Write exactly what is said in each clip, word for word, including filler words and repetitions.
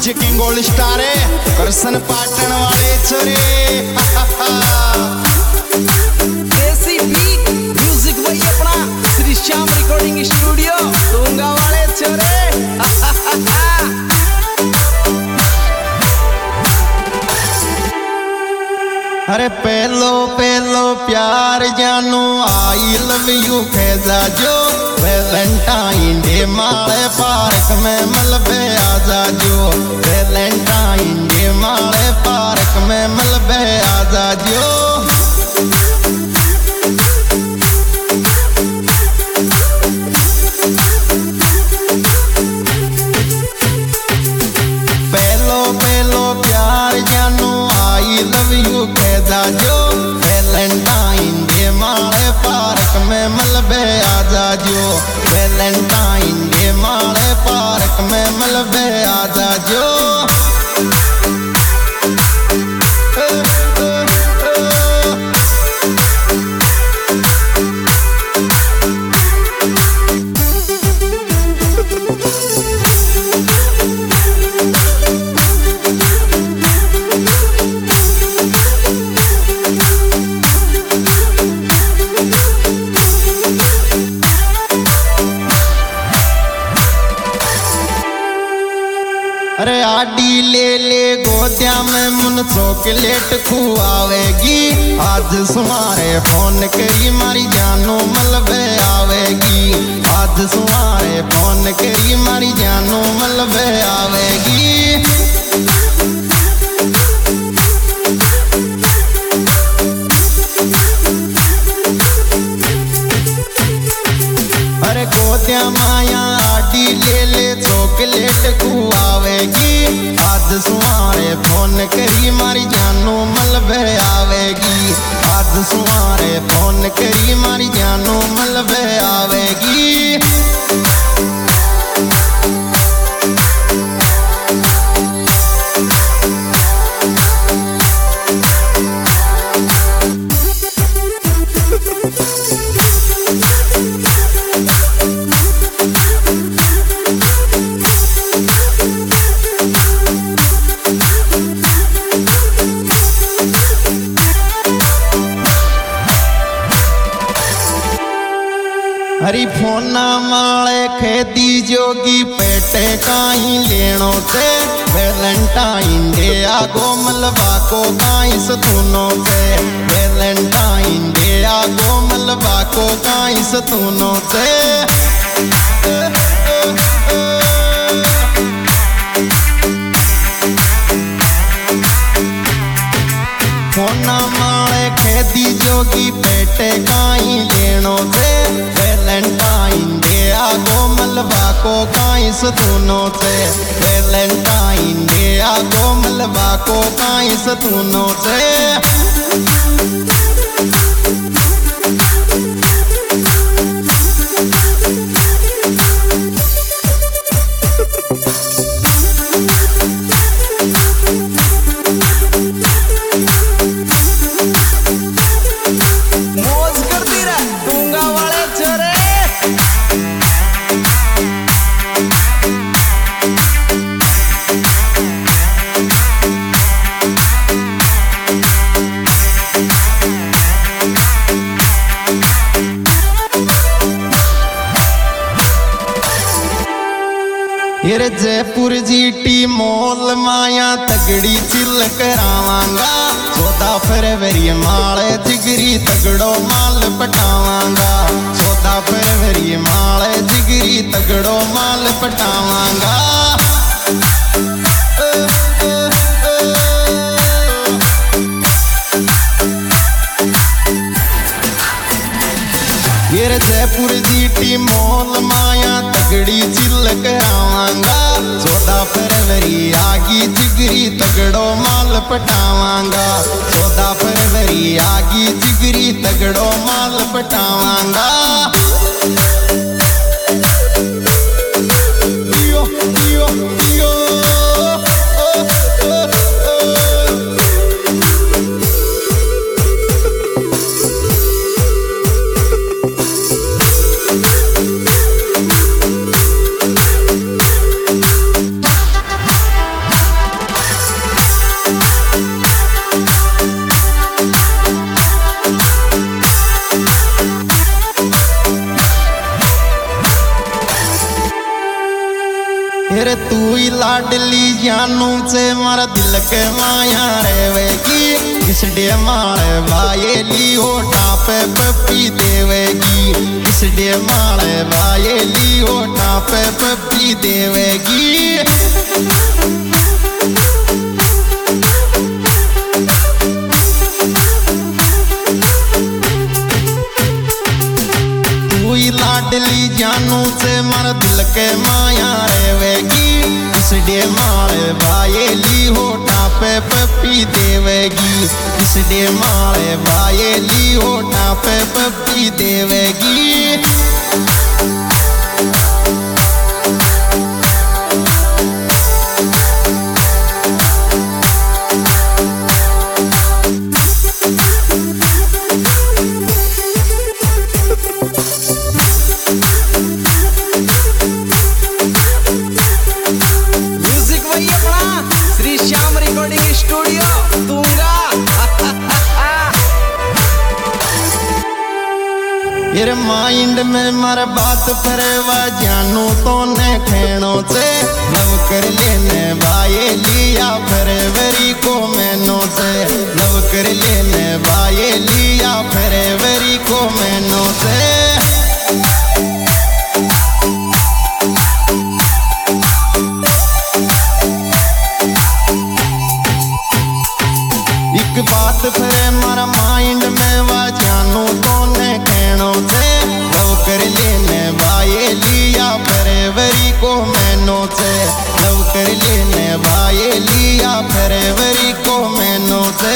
पीछे king gold star है करसन पाटन वाले छोरे देसी बीट म्यूजिक वही अपना श्री श्याम रिकॉर्डिंग स्टूडियो दूंगा वाले छोरे अरे पहलो पहलो प्यार जानू आई लव यू खेजा जो वैलेंटाइन डे माले पार्क में मलबे आजा जो वैलेंटाइन डे माले पार्क में मलबे आजा जो पहलो पहलो प्यार जानू आई लव यू खेजा जो वैलेंटाइन डे माले पार्क में मलबे आजा जो वैलेंटाइन डे माले पार्क में मलबे आजा जो अरे आडी ले ले गोदिया में मुन चॉकलेट खुआवेगी आज सुमारे फोन करी मारी जानू मलबे आवेगी आज सुमारे फोन करी मारी जानू मलबे आवेगी अरे गोदिया माया आडी ले ले चॉकलेट खुआवेगी आज सुमारे फोन करी मारी जानू मलबे आवेगी आज सुमारे फोन करी मारी जानू मलबे आवेगी हरी फोना माले खेदी जोगी पेटे काई लेनो से वैलेंटाइन डे आगो मलबा को काई सतूनो से वैलेंटाइन डे आगो मलबा को काई सतूनो से फोना माले खेदी जोगी पेटे काई लेनो से वैलेंटाइन डे आगो मलबा को काई सतूनो से वैलेंटाइन डे आगो मलबा को काई सतूनो से ये जयपुर जीटी मॉल माया तगड़ी चिल करावांगा चौदह फरवरी माले जिगरी तगड़ो माल पटावांगा चौदह फरवरी माले जिगरी तगड़ो माल पटावांगा ये जयपुर जीटी मॉल माया तगड़ी चिल करावांगा चौदह फरवरी आगी जिगरी तगड़ो माल पटावांगा चौदह फरवरी आगी जिगरी तगड़ो माल पटावांगा यो यो यो लाडली जानू से मारा दिल के माया रहेगी किस डे मारे भाईली होठा पे पप्पी देवेगी किस डे मारे भाईली होठा पे पप्पी देवेगी। तू ही लाडली जानू से मारा दिल के माया रहेगी किस डे मारे भाईली होठा पे पप्पी देवेगी किस डे मारे भाईली होठा पे पप्पी देवेगी। ये माइंड में मार बात फरेवा जानू तो ने खेणो से लव कर लेने भाई लिया फरवरी को मैनो से लव कर लेने भाई लिया फरवरी को मैनो से। एक बात फरे मारा माइंड में वा जानू तो ने खेणो से लव कर लेने भाई लिया फरवरी को मैनो से लव कर लेने भाई लिया फरवरी को मैनो से।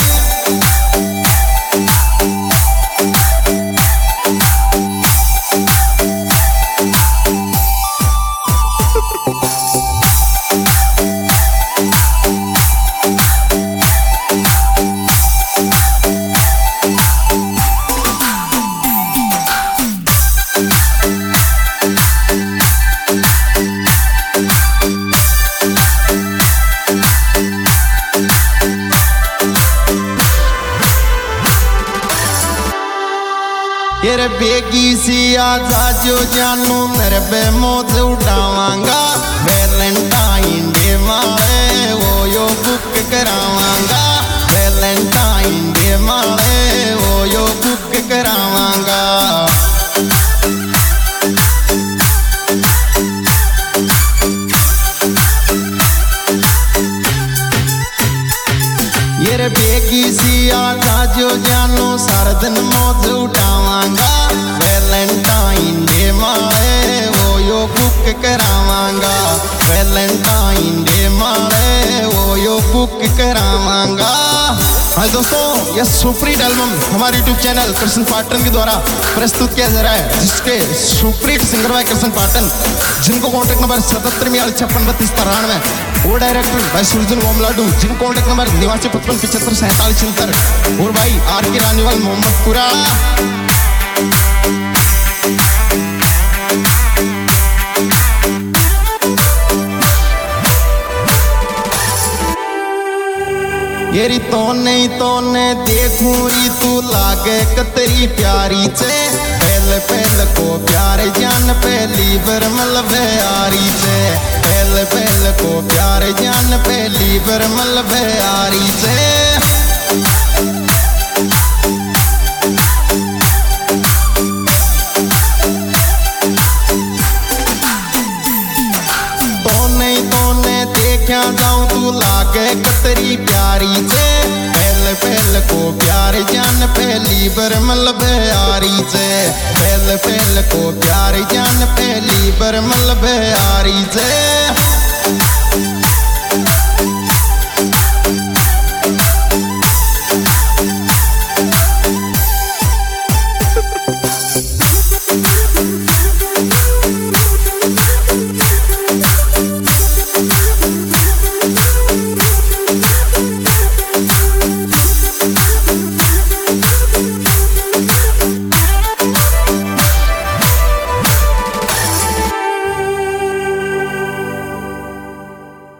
ये बेगी सी आजा जो जानू मेरे पे मौज उड़ावांगा वैलेंटाइन डे मारे वो यो बुक करावांगा वैलेंटाइन डे मारे वो यो बुक करावांगा। ये बेगी सी आजा जो जानू सारा दिन मौज उठावांगा वैलेंटाइन डे मारे वो यो बुक करावांगा वैलेंटाइन डे मारे वो यो बुक करावांगा। हाय दोस्तों, यह सुपरहिट एल्बम हमारे यूट्यूब चैनल कृष्ण पाटन के द्वारा प्रस्तुत किया जा रहा है जिसके सुपरहिट सिंगर भाई कृष्ण पाटन जिनको कॉन्टैक्ट नंबर सतहत्तर में छप्पन बत्तीस तिरानवे वो डायरेक्टर भाई सुरजन ओमलाडू जिनको कॉन्टैक्ट नंबर निवासी पचपन पिछहत्तर सैंतालीस छिहत्तर और भाई आर के रानीवाल मोहम्मद पुरा। येरी तो नहीं तो ने देखूं री तू लागे कतरी प्यारी से पहले पहले को प्यार जान पहली बर मलबे आरी से पहले पहले को प्यार जान पहली बर मलबे आरी से। क्या जाऊं तू लागे कतरी प्यारी से पहले पहले को प्यार जान पहली बर मलबे आरी से पहले पहले को प्यार जान पहली बर मलबे आरी से।